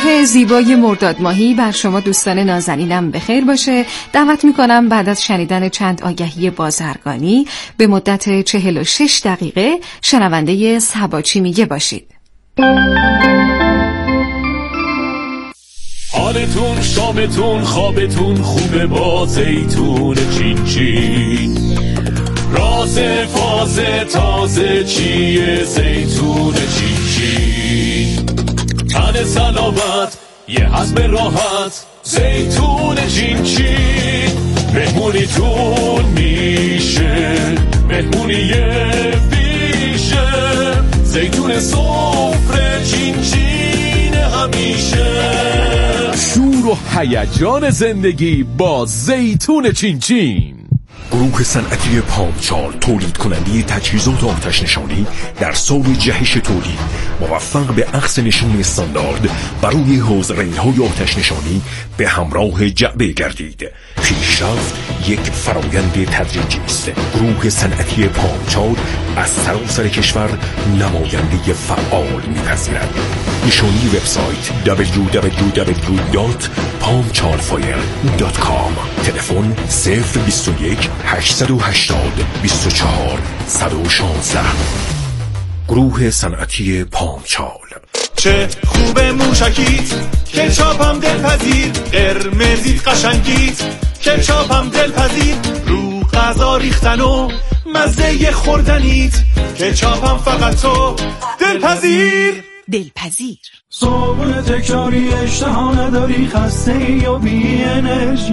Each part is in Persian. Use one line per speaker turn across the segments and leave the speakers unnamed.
ماه زیبای مرداد ماهی بر شما دوستان نازنینم بخیر باشه. دعوت میکنم بعد از شنیدن چند آگهی بازرگانی به مدت 46 دقیقه شنونده سبا چی میگه باشید.
حالتون، شامتون، خوابتون خوبه با زیتون چین چین. راز فاز تازه چیه زیتون چین چین. تن سلامت یه حزم راحت زیتون چین چین. مهمونیتون میشه مهمونی بیشه. زیتون سفره چین چین همیشه.
شور و هیجان زندگی با زیتون چین چین.
گروه صنعتی پامچال تولید کننده تجهیزات آتش نشانی در سال جهش تولید موفق به اخذ نشون استاندارد بر روی حوزه‌های آتش نشانی به همراه جعبه گردید. پیشرفت یک فرایند تدریجی است. گروه صنعتی پامچال از سراسر کشور نماینده فعال می‌پذیرد. نشانی وبسایت www.palmchalfire.com. تلفن 021 880 24 116. گروه صنعتی پامچال.
چه خوبه موشکیت، کچاپم دلپذیر. قرمزیت قشنگیت، کچاپم دلپذیر. رو غذا ریختن و مزه خوردنیت، کچاپم فقط تو دلپذیر.
دلپذیر.
صابون تکراری اشتها نداری، خسته یا بی انرژی،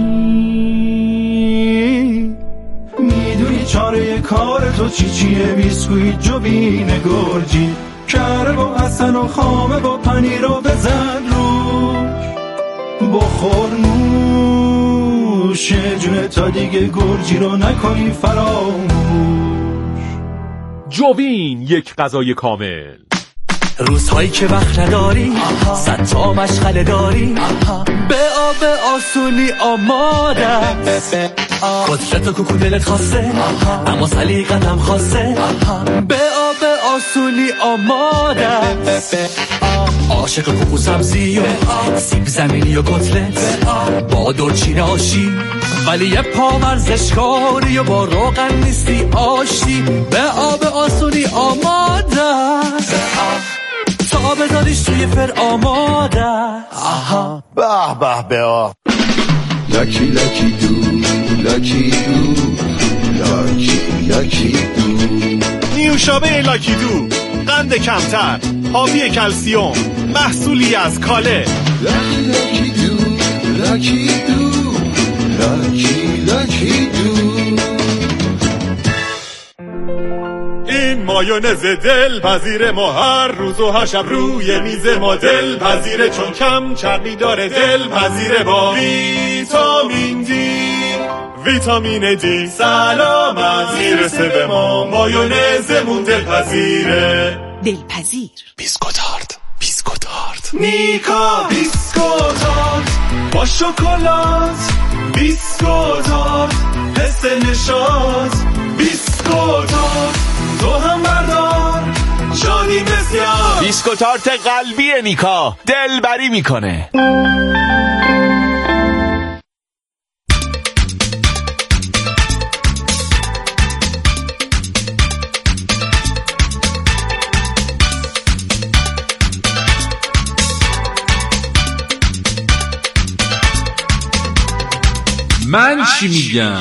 میدونی چاره کار تو چیه؟ بیسکویت جوبین گرجی، کره با حسن و خامه با پنیر رو بزن روش، بخور نوش جونه تا دیگه گرجی رو نکنی فراموش.
جوین، یک غذای کامل.
روزهایی که وقت نداری، صد تا مشغله داری، به آب آسونی آماده. قدرت و کوکو دلت خواسته، اما سلیقتم خواسته، به آب آسونی آماده. عاشق کوکو سبزی و سیب زمینی و کتلت، با دورچین آشی ولی یه پا ورزشکاری و با روغن نیستی آشتی، به آب آسونی آماده. تا بذاریش توی فر آماده. آها
به به به آه.
لکی لکی دو، لکی دو، لکی لکی دو.
نیوشابه لاکی دو، قند کمتر، حاوی کلسیوم، محصولی از کاله.
لکی لکی دو، لکی دو، لکی لکی دو.
این مایونز دلپذیر ما هر روز و هر شب روی میز ما دلپذیره، چون کم چربی داره، دلپذیره با ویتامین دی. ویتامین دی سلامت میرسه به ما، مایونزمون دلپذیره.
دلپذیر.
بیسکوتارد، بیسکوتارد،
نیکا بیسکوتارد با شکلات، بیسکوتارد حس نشاط، بیسکوتارد تو هم بردار شادی بسیار.
بیسکوتارت قلبی نیکا دلبری میکنه.
من چی میگم؟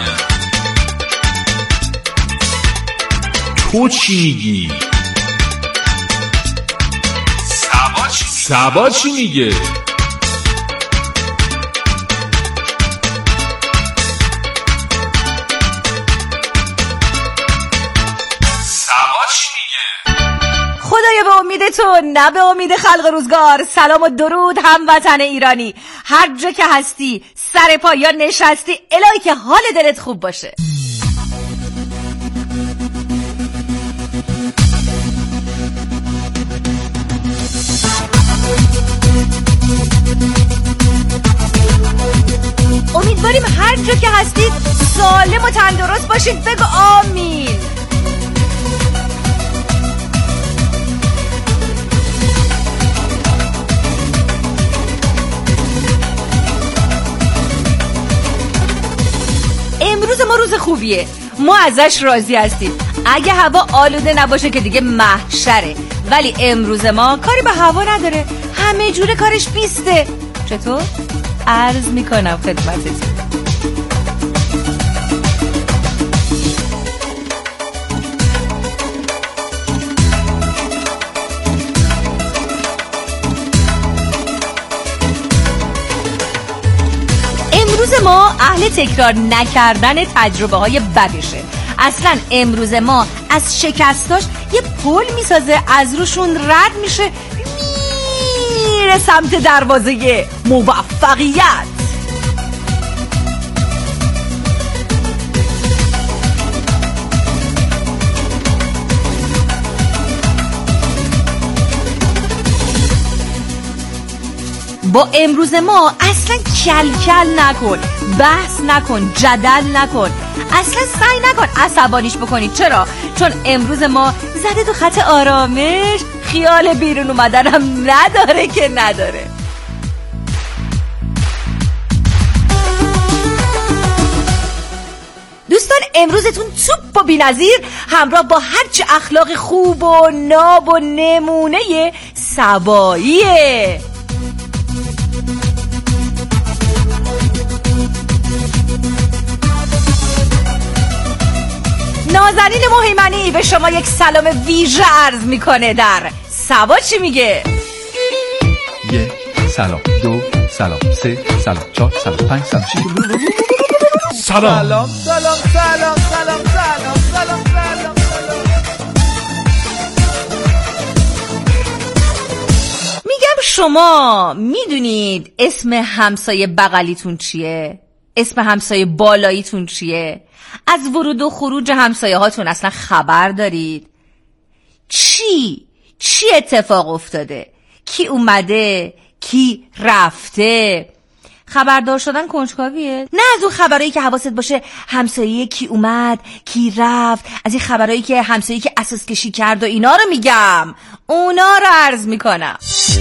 تو چی میگی؟ سبا چی میگه؟
خدایا به امیدتون، نه به امید خلق روزگار. سلام و درود هموطن ایرانی، هر جا که هستی، سر پا یا نشستی، الهی که حال دلت خوب باشه. امیدواریم هر جا که هستید سالم و تندرست باشید. بگو آمین. خوبیه، ما ازش راضی هستیم. اگه هوا آلوده نباشه که دیگه محشره، ولی امروز ما کاری به هوا نداره، همه جوره کارش بیسته. چطور؟ عرض میکنم خدمتتون. امروز ما اهل تکرار نکردن تجربه های بدشه. اصلا امروز ما از شکستاش یه پل میسازه، از روشون رد میشه، میره سمت دروازه موفقیت. با امروز ما اصلا کل نکن، بحث نکن، جدل نکن، اصلا سعی نکن عصبانیش بکنی. چرا؟ چون امروز ما زده تو خط آرامش، خیال بیرون اومدنم نداره که نداره. دوستان امروزتون توپ و بی‌نظیر همراه با هرچه اخلاق خوب و ناب و نمونه سباییه. نازنین مهیمنی به شما یک سلام ویژه عرض میکنه. در سبا چی میگه؟
1 سلام، 2 سلام، 3 سلام، 4 سلام، 5 سلام، 6
سلام
سلام سلام سلام سلام سلام سلام سلام.
میگم شما میدونید اسم همسایه بغلیتون چیه؟ اسم همسایه بالاییتون چیه؟ از ورود و خروج همسایه هاتون اصلا خبر دارید؟ چی اتفاق افتاده؟ کی اومده؟ کی رفته؟ خبردار شدن کنجکاویه؟ نه از اون خبرایی که حواست باشه همسایه کی اومد کی رفت، از این خبرایی که همسایه که اساس کشی کرد و اینا رو میگم، اونا رو عرض میکنم.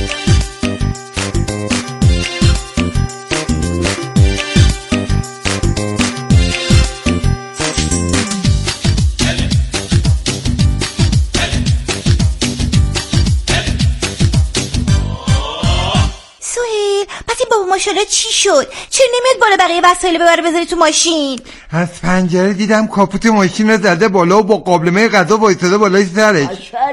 ماشاءالله چی شد؟ چرا نمیاد بالا بقیه وسایل ببره بذاری تو ماشین؟
از پنجره دیدم کاپوت ماشین رو زده بالا و با قابلمه غذا وایساده بالای سرش.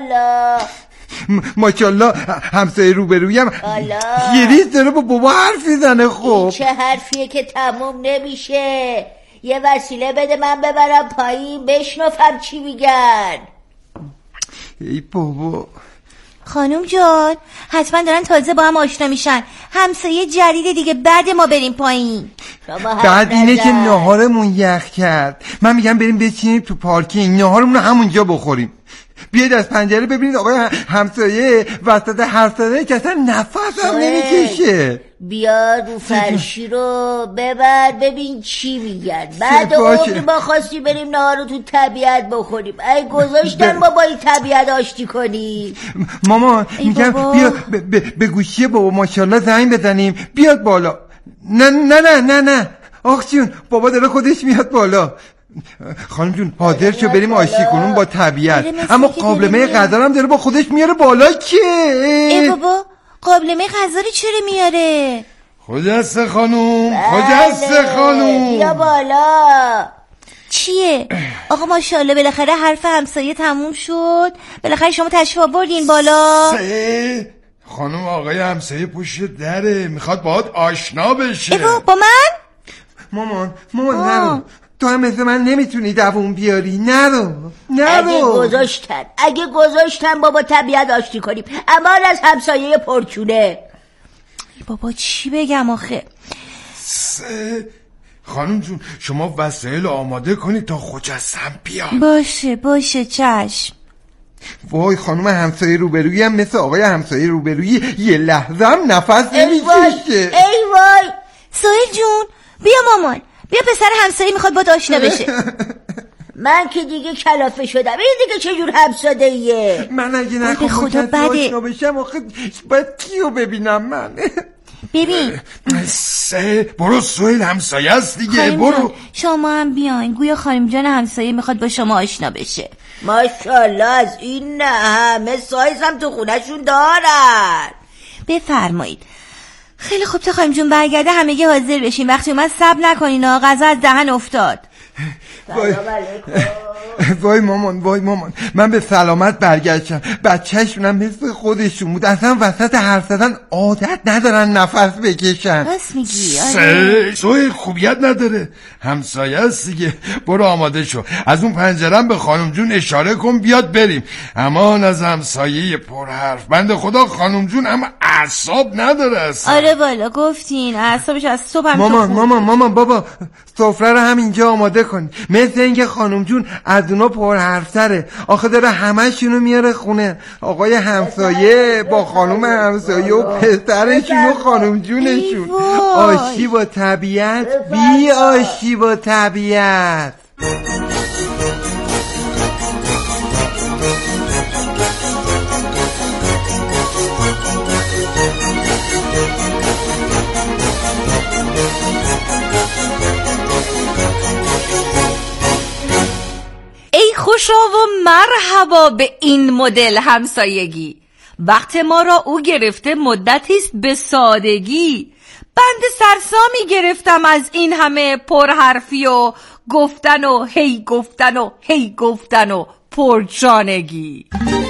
ماشاءالله همسایه روبرویم یه ریز داره با بابا حرف میزنه. خب
چه حرفیه که تموم نمیشه؟ یه وسیله بده من ببرم پایین بشنفم چی میگن.
ای بابا
خانم جان حتما دارن تازه با هم آشنا میشن، همسایه جدید دیگه، بعد ما بریم پایین.
بعد اینه که ناهارمون یخ کرد. من میگم بریم بچینیم تو پارکینگ ناهارمون رو همونجا بخوریم. بیاید از پنجره ببینید آقای همسایه وسط حرف زدن که اصلا نفس هم نمیکشه.
بیا رو فرشی رو ببر ببین چی میگن. بعد عمر ما خواستی بریم نهار رو تو طبیعت بخوریم، ای گذاشتن ما با این طبیعت آشتی کنیم.
مامان میگم بیا به گوشی بابا ماشاءالله زنگ بزنیم بیاد بالا. نه نه نه نه نه آخ جون بابا داره خودش میاد بالا. خانم جون حاضر شو بریم آشتی کنون با طبیعت، اما قابلمه غذا هم داره با خودش میاره بالا. که
ای بابا قابلمه غذا رو چرا میاره؟
خجسته خانوم خجسته خانوم
بیا بالا.
چیه؟ آقا ماشاءالله بالاخره حرف همسایه تموم شد، بالاخره شما تشریف آوردین بالا.
خانوم آقای همسایه پشت دره میخواد باهات آشنا بشه.
با من؟
مامان نرو، تو هم مثل من نمیتونی دووم بیاری. نرو
اگه گذاشتن بابا طبیعت آشتی کنیم، اما از همسایه پرچونه.
بابا چی بگم آخه؟
خانم جون شما وسایل آماده کنید تا خجستم بیاد.
باشه چشم.
وای خانم همسایه روبرویی هم مثل آقای همسایه روبرویی یه لحظه هم نفس نمیکشه.
ای وای
سهیل جون بیا مامان، بیا پسر همسایه میخواد با آشنا بشه.
من که دیگه کلافه شدم، این دیگه چجور همسایه‌ایه؟
من اگه نخوام با کسی آشنا بشم آخه باید کیو ببینم من؟
ببین
برو سهیل، همسایه است دیگه. برو
شما هم بیاین، گویا خانم جان همسایه میخواد با شما آشنا بشه. ماشاءالله از این همه سایز هم تو خونهشون دارن. بفرمایید. خیلی خوب، تا خانم جون برگرده همگی حاضر بشین. وقتی اومد صبر نکنین، غذا از دهن افتاد.
وای مامان من به سلامت برگشتم. بچه‌شونم مثل خودشون بود، اصلا وسط حرف زدن عادت ندارن نفس بکشن.
راست میگی.
سهیل خوبیت نداره، همسایه است دیگه. برو آماده شو، از اون پنجرم به خانم جون اشاره کن بیاد بریم. امان از همسایه پر حرف، بنده خدا خانم جون اما اعصاب نداره اصلا.
آره والا گفتین اعصابش از صبح هم
مامان بابا سفره رو هم اینجا آماده کن. مثل اینکه خانم جون از اونا پر حرفتره. آخه داره همه‌شونو میاره خونه. آقای همسایه با خانم همسایه و پسرشون و خانم جونشون. آشتی با طبیعت، بی آشتی با طبیعت.
خوشا و مرحبا به این مدل همسایگی. وقت ما را او گرفته مدتیست به سادگی. بند سرسامی گرفتم از این همه پرحرفی و گفتن و هی گفتن و هی گفتن و پرجانگی.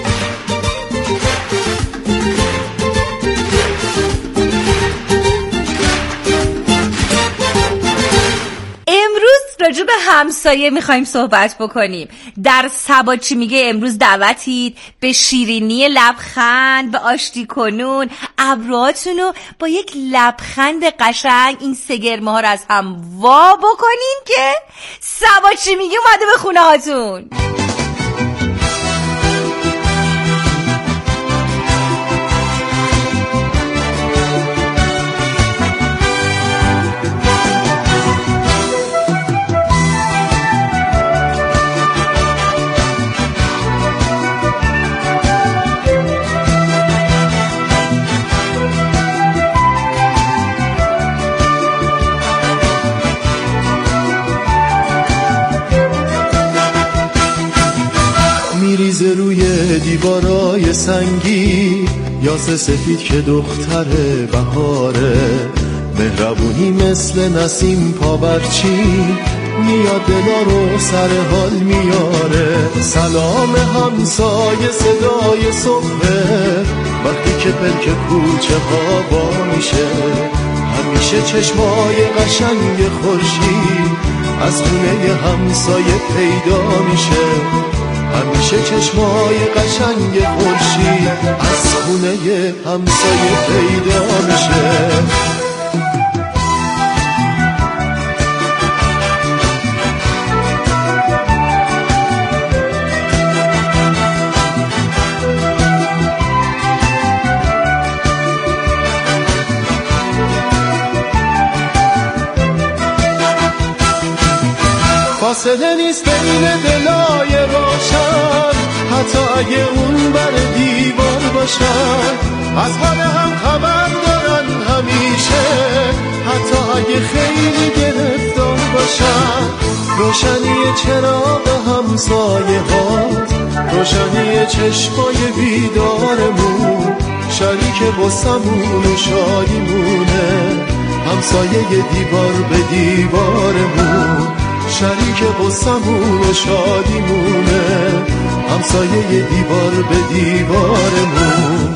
راجع به همسایه میخوایم صحبت بکنیم. در سبا چی میگه امروز دعوتید به شیرینی لبخند، به آشتی کنون ابروهاتونو با یک لبخند قشنگ این سگرمه ها رو از هم وا بکنین که سبا چی میگه اومده به خونه هاتون.
میریزه روی دیوارای سنگی، یاس سفید که دختر بهاره، مهربونی مثل نسیم پاورچی، میاد دلا رو سر حال میاره. سلام همسایه صدای صبحه، وقتی که پلک کوچه ها با میشه، همیشه چشمای قشنگ خورشید از خونه همسایه پیدا میشه. همیشه چشمای قشنگ خورشید از خونه همسایه پیدا میشه. فاصله نیست بین دلای روشن، حتی اگه اون بر دیوار باشن، از حال هم خبر دارن همیشه، حتی اگه خیلی گرفتار باشن. روشنی چراغ همسایه هات، روشنی چشمای بیدارمون، شریک بسمون و شادیمونه، همسایه دیوار به دیوارمون، شریک قصمون و شادیمونه، همسایه دیوار به دیوارمون.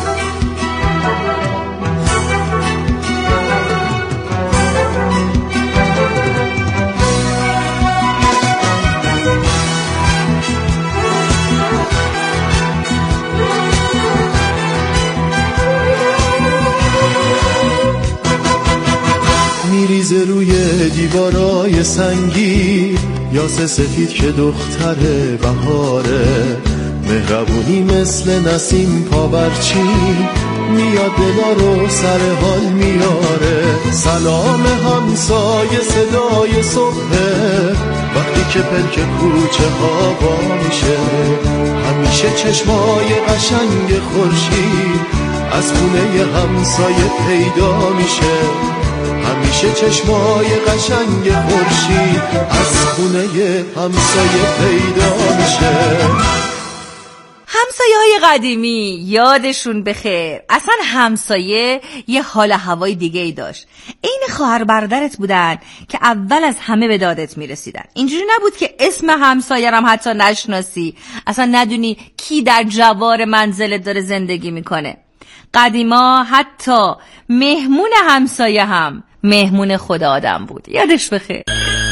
میریزه روی دیوارای سنگی، یاس سفید که دختر بهاره، مهربونی مثل نسیم پاورچی، میاد دلا رو سر حال میاره. سلام همسایه صدای صبحه، وقتی که پلک کوچه ها با میشه، همیشه چشمای قشنگ خورشید از خونه همسایه پیدا میشه، همیشه چشمای قشنگ خورشید از خونه همسایه پیدا میشه.
همسایه‌های قدیمی یادشون بخیر. اصلا همسایه یه حال هوای دیگه ای داشت. این خواهر برادرت بودن که اول از همه به دادت میرسیدن. اینجوری نبود که اسم همسایه هم حتی نشناسی، اصلا ندونی کی در جوار منزلت داره زندگی میکنه. قدیما حتی مهمون همسایه هم مهمون خود آدم بود. یادش بخیر.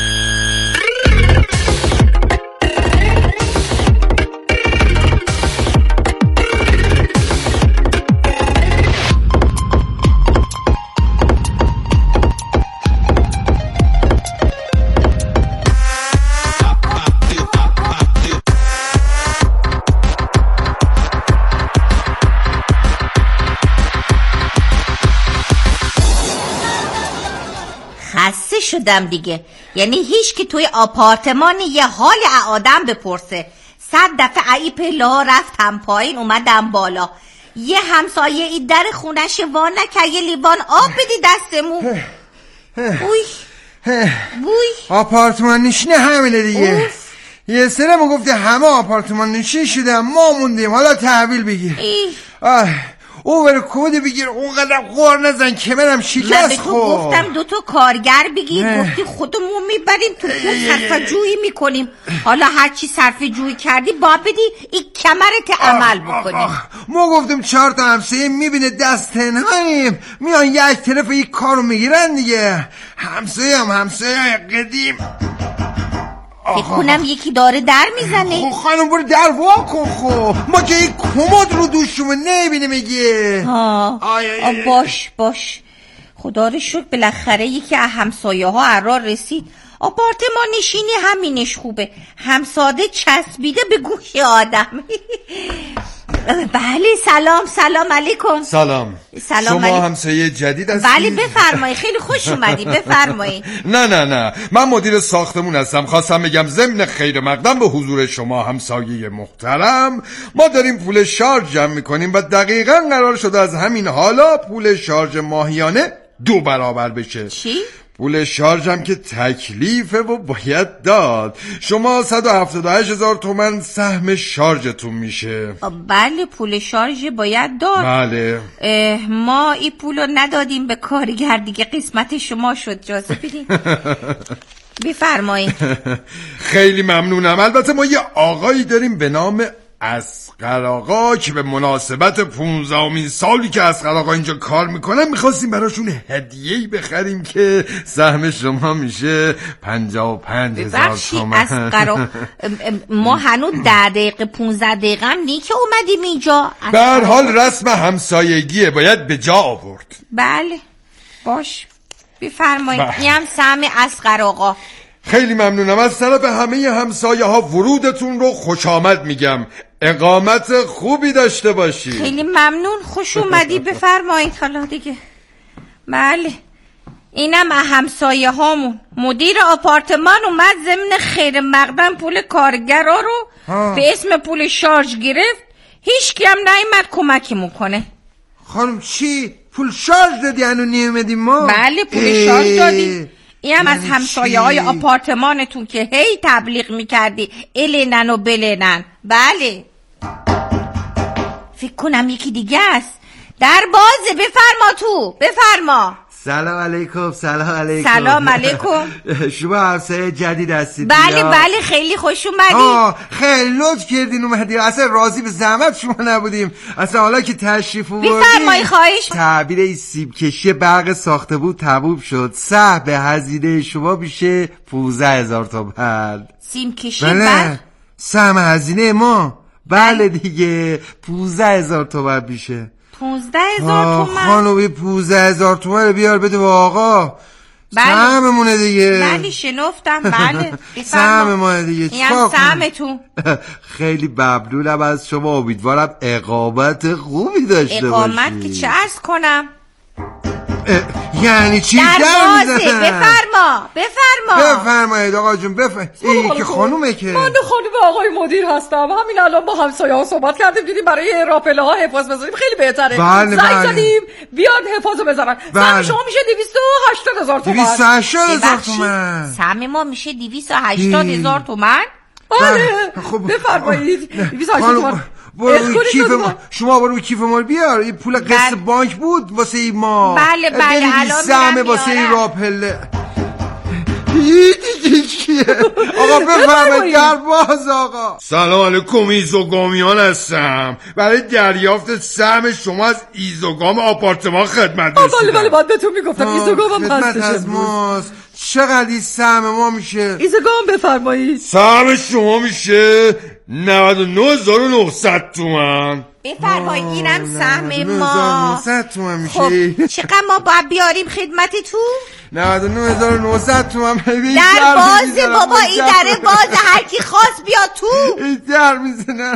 خسته شدم دیگه. یعنی هیچ که توی آپارتمان یه حال آدم بپرسه. 100 دفعه ای پلا رفتم پایین اومدم بالا، یه همسایه ای در خونش وا نکرد یه لیوان آب بدی دستمون. بوی
آپارتمان نشینه همینه دیگه. یه سرمو گفته همه آپارتمان نشین شده، ما موندیم، حالا تحویل بگیر. او بره کود بگیر، اونقدر غور نزن که منم شکست خورد.
گفتم 2 کارگر بگیر، گفتی خودمون میبریم تو صرفه جویی میکنیم. حالا هرچی صرفه جویی کردی باید بدی این کمرت عمل بکنی.
ما گفتیم 4 تا همسایه میبینه دست تنهاییم میان یک طرف یک کارو میگیرن دیگه. همسایه قدیم.
فکر کنم یکی داره در میزنه.
خانم برو در وا کن. ما که این کمد رو دوشمون نمیبینه میگه.
باش خدا رو شکر بالاخره یکی از همسایه ها قرار رسید. آپارتمان نشینی همینش خوبه، همساده چسبیده به گوش آدم. بله سلام علیکم.
سلام شما همسایه جدید هستید؟
بله بفرمایید، خیلی خوش اومدید بفرمایید.
نه من مدیر ساختمون هستم. خواستم بگم ضمن خیر مقدم به حضور شما همسایه محترم ما داریم پول شارژ جمع میکنیم و دقیقاً قرار شده از همین حالا پول شارژ ماهیانه 2 برابر بشه.
چی؟
پول شارژ هم که تکلیفه و باید داد. شما 178,000 تومان سهم شارژتون میشه.
بله پول شارژ باید داد.
بله
ما این پولو ندادیم به کارگر دیگه، قسمت شما شد. اجازه بدین بفرمایید.
خیلی ممنونم. البته ما یه آقایی داریم به نام اصغر آقا که به مناسبت 15مین سالی که اصغر آقا اینجا کار میکنن میخواستیم براشون هدیه‌ای بخریم که سهم شما میشه 55,000 تومان.
اصغر ما هنوز 10 دقیقه 15 دقیقه هم نی که اومدیم اینجا.
به هر حال رسم همسایگیه باید به جا آورد.
بله باش بفرمایید. این هم سهم اصغر آقا.
خیلی ممنونم. از طرف همه همسایه ها ورودتون رو خوش آمد میگم. اقامت خوبی داشته باشی.
خیلی ممنون، خوش اومدی بفرمایید. حالا دیگه بله اینم همسایه هامون. مدیر آپارتمان اومد ضمن خیر مقدم پول کارگرا رو به اسم پول شارژ گرفت. هیچ کی هم نیامد کمکمون کنه.
خانم چی؟ پول شارژ دادی هنو نیومدیم ما؟
بله پول شارژ دادی. این هم از همسایه های آپارتمانتون که هی تبلیغ میکردی الینن و بلینن. بله فکر کنم یکی دیگه است. در بازه، بفرما تو بفرما.
سلام علیکم.
سلام علیکم.
شما همسایه جدید هستید؟
بله خیلی خوش اومدید.
خیلی لطف کردین اومدید. اصلا راضی به زحمت شما نبودیم. اصلا حالا که تشریف آوردید
بفرمایید. خواهش.
تعبیر این سیب کشی برق ساخته بود تموم شد. سهم هزینه شما میشه 15,000 تومان.
سیب کشی برق؟
سهم هزینه ما. بله دیگه 15,000 تومان میشه.
15,000 تومان.
خانومی 15,000 تومان بیار بده به آقا. سهممونه دیگه.
بله شنفتم. بله
سهممونه دیگه.
این هم سهمتون.
خیلی ممنونم از شما. امیدوارم اقامت خوبی داشته باشی.
اقامت که چه عرض کنم.
یعنی چی؟ بفرمایید آقا جون این که خانومه که
من خانوم آقای مدیر هستم. همین الان با همسایه ها صحبت کردیم، دیدیم برای راپله ها حفاظ بذاریم خیلی بهتره. زنگ زدیم بیاد حفاظو بزنن. سهم شما میشه 280,000 تومان.
280,000 تومان.
سهم ما میشه 280,000 تومان.
بله بفرمایید. 280,000 تومان.
شما برو کیف ما بیار. این پول قسط بانک بود واسه این ما.
بله الان
سهم واسه این راپله. آقا بفرمایید در باز آقا.
سلام علیکم، ایزوگامیان هستم. برای دریافت سهم شما از ایزوگام آپارتمان خدمت رسیدم.
بله باید بهتون میگفتم ایزوگام هم هستش
از ماست. چقدر سهم ما میشه؟
ایزوگام بفرمایید.
سهم شما میشه 99,900 تومان.
بفرمایید اینم سهم ما
99,900 تومان میشه.
خب چقدر ما باید بیاریم خدمتتون؟
99,900 تومان.
در بازه بابا، این دره بازه، هر کی خواست بیاد تو.
این در میزنن.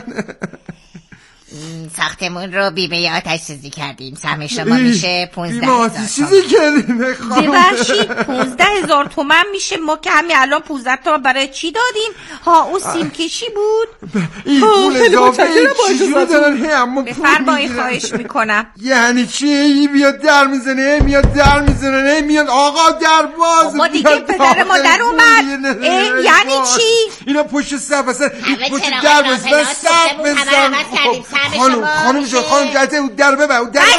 ساختمون رو بیمه آتش سوزی کردیم. سهم شما میشه 15,000
بیمه آتش سوزی کردیم.
ببخشید 15,000 تومان میشه. ما که همین الان 15 تومان برای چی دادیم؟ اون سیم کشی بود.
این پول اضافه چجوری دارن همه پول
بفرمایید خواهش میکنم.
یعنی چی؟ این میاد در میزنه میاد آقا در باز.
ما دیگه پدر مادر اومد. یعنی چی؟
اینا پشت صف هستن. این پشت در بزن صف بزن. خانم جاته در ببر.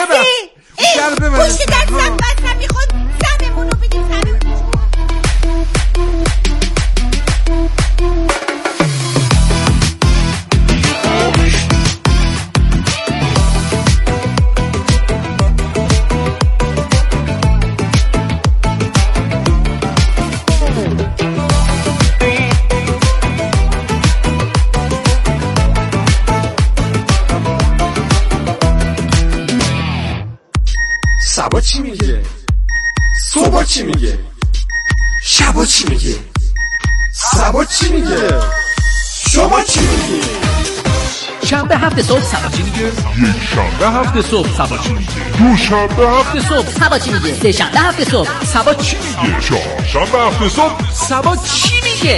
پشت در صف بزن. میخواد سهممون رو بدیم.
سبا چی میگه؟ صبح چی میگه؟ شبا چی میگه؟ سبا چی میگه؟ شما چی میگی؟
شنبه 7 صبح سبا چی میگه؟
یک شنبه 7 صبح سبا چی میگه؟
دو شنبه 7 صبح سبا چی میگه؟ سه شنبه 7 صبح سبا چی میگه؟
چهار شنبه 7 صبح
سبا چی میگه؟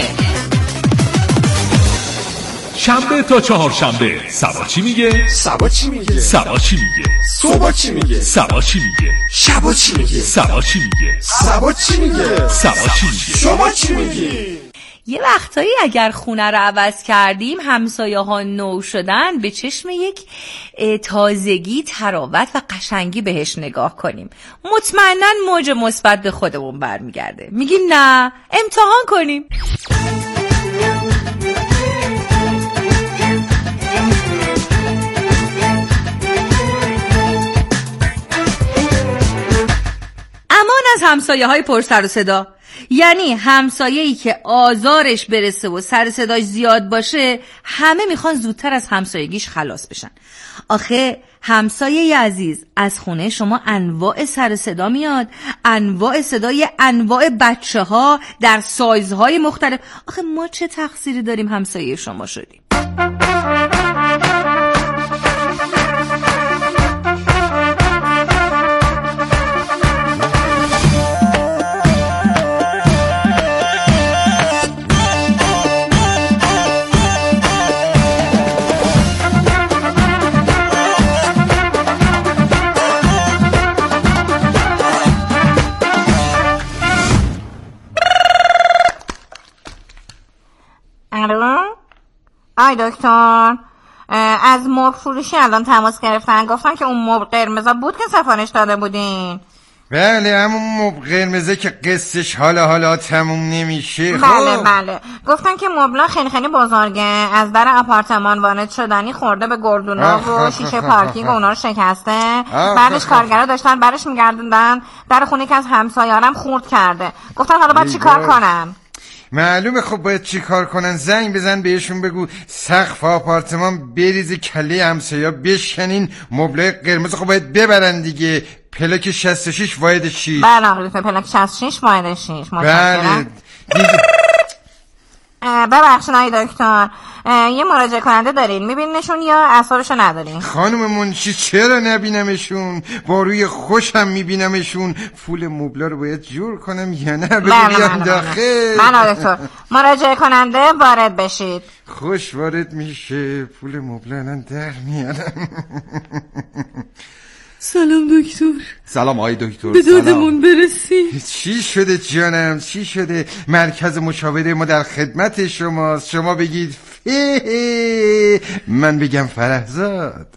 شنبه تا چهارشنبه سبا چی میگه؟
سبا چی میگه؟
سبا چی میگه؟
صبح چی میگه؟
سبا چی میگه؟
شبا چی میگه؟
سبا چی میگه؟
سبا چی میگه؟
سبا چی میگه؟
شما چی میگی؟
یه وقتایی اگر خونه رو عوض کردیم، همسایه ها نو شدن، به چشم یک تازگی، تراوت و قشنگی بهش نگاه کنیم. مطمئناً موج مثبت به خودمون برمیگرده. میگیم نه، امتحان کنیم. امان از همسایه های پر سر و صدا. یعنی همسایه‌ای که آزارش برسه و سر صداش زیاد باشه، همه میخوان زودتر از همسایگیش خلاص بشن. آخه همسایه عزیز، از خونه شما انواع سر صدا میاد، انواع صدای انواع بچه ها در سایزهای مختلف. آخه ما چه تقصیری داریم همسایه شما شدیم؟
آی دکتر، از مبل فروشی الان تماس گرفتن، گفتن که اون مبل قرمزا بود که سفارش داده بودین.
بله، همون مبل قرمزه که قصهش حالا تموم نمیشه.
بله گفتن که مبلا خیلی بزرگه، از در آپارتمان وارد شدنی خورده به گردونا و شیشه پارکینگ و اونا رو شکسته. بعدش کارگرا داشتن برش میگردوندن در خونه که از همسایه‌ام خورد کرده. گفتن حالا باید چی کار کنم؟
معلومه. خب باید چی کار کنن؟ زنگ بزن بهشون بگو سقف آپارتمان بریز کله همسایه‌ها بشکنین، مبلای قرمز خب باید ببرن دیگه. پلاک 66 واحد 6.
بله آقا، پلاک 66 واحد 6.
بله
ببخشید آقای دکتر، یه مراجعه کننده دارین میبینینشون یا اثرشو ندارین؟
خانم منشی چرا نبینمشون؟ با روی خوشم میبینمشون. پول مبلا رو باید جور کنم یا نه؟ بگویم داخل.
من دکتر مراجعه کننده وارد بشید.
خوش وارد میشه. پول مبلا الان در میارم.
سلام دکتر.
سلام آقای دکتر.
به دادمون برسی.
چی شده جانم؟ چی شده؟ مرکز مشاوره ما در خدمت شماست. شما بگید من بگم فرهزاد.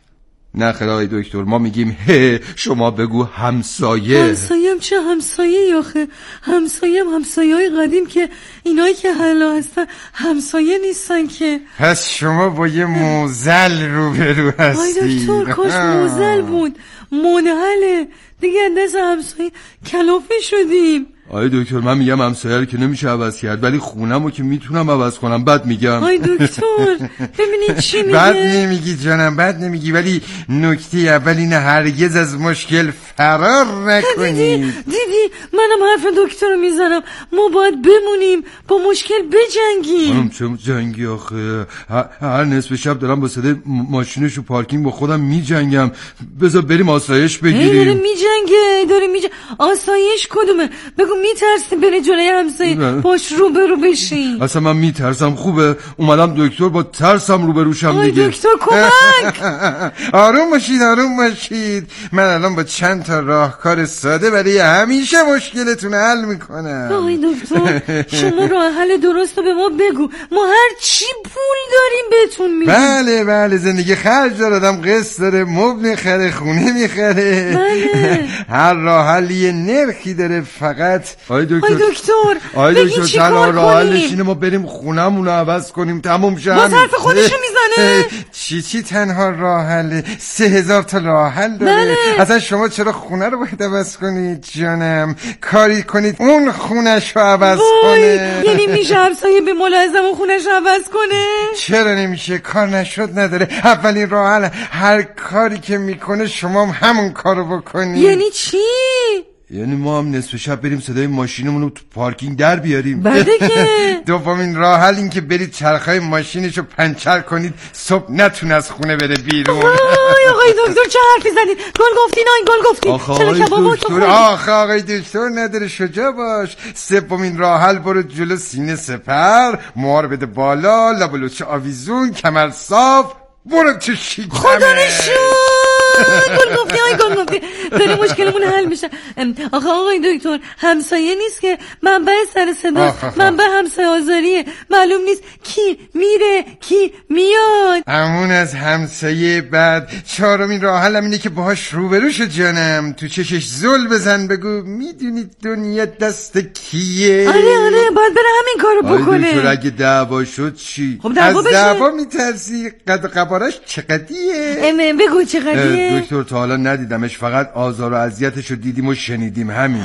نه خیر آقای دکتر، ما میگیم شما بگو همسایه.
همسایم چه همسایه آخه؟ همسایه های قدیم که اینایی که حالا هستن همسایه نیستن که.
پس شما با یه موزل روبرو هستی.
آقای دکتر کاش موزل بود. منحله دیگه انداز همسایه کلافه شدیم.
آی دکتر من میگم همسایه رو که نمیشه عوض کرد، ولی خونمو که میتونم عوض کنم. بد میگم.
آی دکتر ببینید چی میگه.
بد نمیگی جانم، بد نمیگی، ولی نکته اول اینه هرگز از مشکل فرار نکنید.
دیدی منم حرف دکتر رو میزنم. ما باید بمونیم با مشکل بجنگیم.
چه جنگی آخه؟ هر نصف شب دارم با صدای ماشینشو پارکینگ با خودم میجنگم. بذار بریم آسایش بگیریم.
داره میجنگه. آسایش کدومه؟ بگو میترسی بری جلوی همسایه باش روبرو بشی.
اصلا من میترسم. خوبه اومدم دکتر با ترسم روبروشم دیگه.
دکتر کمک.
آروم باشید. من الان با چند تا راهکار ساده برای همیشه مشکلتون حل میکنم.
آقای دکتر شما راه حل درست رو به ما بگو. ما هر چی پول داریم بهتون میدیم.
بله زندگی خرج داره، آدم قسط داره، مبل میخره، خونه میخره.
بله.
هر راه حلی نرخی داره. فقط
آی دکتر
بگی چی کار
راه حلش اینه ما بریم خونمون رو عوض کنیم تموم شه.
باز حرف خودشو میزنه.
چی تنها راه حل؟ 3000 تا راه حل داره.
بله.
اصلا شما چرا خونه رو باید عوض کنید جانم؟ کاری کنید اون خونش رو عوض کنه.
یعنی میشه همسایه به ملاحظم اون خونش رو عوض کنه؟
چرا نمیشه؟ کار نشد نداره. اولین راه حل هر کاری که میکنه شما همون کارو بکنید.
یعنی چی؟
یعنی ما هم نصف شب بریم صدای ماشینمون رو تو پارکینگ در بیاریم.
بده که.
دومین راه حل این که برید چرخهای ماشینشو پنچر کنید صبح نتونه از خونه بره بیرون.
آقای دکتر چه حرفی زدید؟ گل گفتین. چرا کبابو تو
آخه آقای دکتر نداره، شجاع باش. سومین راه حل برو جلو، سینه سپر، موها رو بده بالا، لب و لوچه آویزون، کمر صاف، برو تو شیکمه.
خدا نشون. گل گفتی داره مشکلمون حل میشه. آقای دکتر همسایه نیست که منبع سر صدا، منبع همسایه آزاریه. معلوم نیست کی میره کی میاد.
همون از همسایه بعد. چهارمین راه حلم اینه که باهاش روبرو شو جانم، تو چشش زل بزن، بگو میدونید دنیا دست کیه.
آره باید بره همین کارو بکنه.
دکتر اگه دعوا شد چی؟
خب دعوا بشه.
از دعوا میترسی؟ قد قبارش چقدیه؟
بگو چقدیه.
دکتر تا حالا ندیدمش، فقط آزار و اذیتشو دیدیم و شنیدیم همین.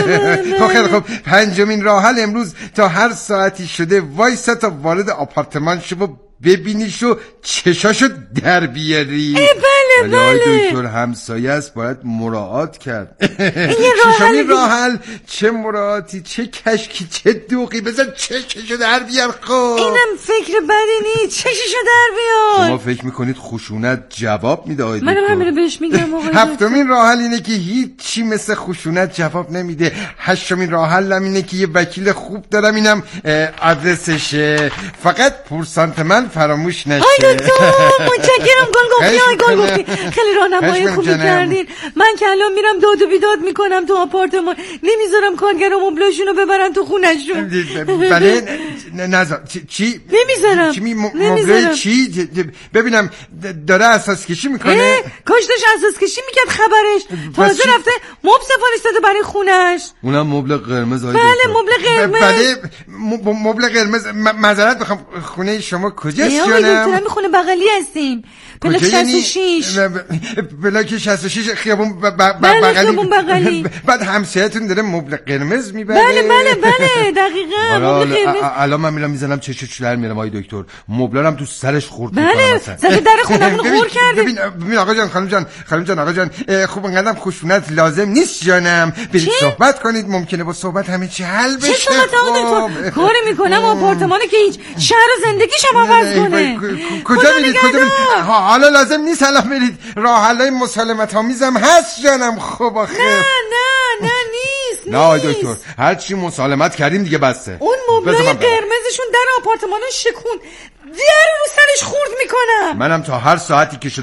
خب پنجمین راه حل امروز تا هر ساعتی شده وایسا تا وارد آپارتمان شو و ببینیش و چشاشو در بیاری.
بله
دکتر همسایه است باید مراعات کرد.
ششمین راه حل چه مراعاتی، چه کشکی، چه دوقی. بذار چششو در بیار. خب
اینم فکر بدی نیست، چششو در بیار.
شما فکر میکنید خشونت جواب میده آقای دکتر؟
منم همین بهش میگم آقای دکتر.
هفتمین راه حل اینه که هیچی مثل خشونت جواب نمیده. هشتمین راه حلم اینه که یه وکیل خوب دارم، اینم آدرسشه، فقط پورسانت فراموش نشه.
آی دکتر متشکرم. گل گفتی. خیلی راهنمایی خوبی کردین. من که الان میرم داد و بیداد میکنم تو آپارتمان، نمیذارم کارگرا مبلاشونو ببرن تو خونه‌شون.
بله نذار. چی
نمیذارم.
مبله چی؟ ببینم داره اساس کشی میکنه.
کاش داشت اساس کشی میکرد خبرش. تازه رفته مبل سفارش داده برای خونش.
اونم مبل قرمز.
بله مبل قرمز.
بله مبل قرمز. معذرت میخوام، خونه شما کجاست جانم؟
آقای دکتر خونه بغلی هستیم. بلاک 66.
بلاک 66 خیابون
بله خیابون بغلی.
بعد همسایه‌تون داره مبل قرمز میبره.
بله دقیقاً مبل قرمز.
الان من میرم میزنم چشش در میرم آقای دکتر. مبلارم تو سرش خورد میکنم.
بله زده در خونمون خور کرده.
ببین آقا جان خانم جان آقا جان خوب انقدرم خشونت لازم نیست جانم. برید صحبت کنید، ممکنه با صحبت همه چی حل بشه.
چه صحبت آقا دکتر؟ کاری میکنم آپارتمانه که هیچ شهر و زندگیشم عوض کنه.
کجا میرید؟ حالا لازم نیست الان برید، راه حلای مسالمت آمیزم هست جانم. خب آخه
نه نیست.
نه آقای دکتر هرچی مسالمت کردیم دیگه بسته.
اون مبلای قرمزشون در آپارتمانو شکون، در رو سرش خورد میکنم.
منم تا هر ساعتی که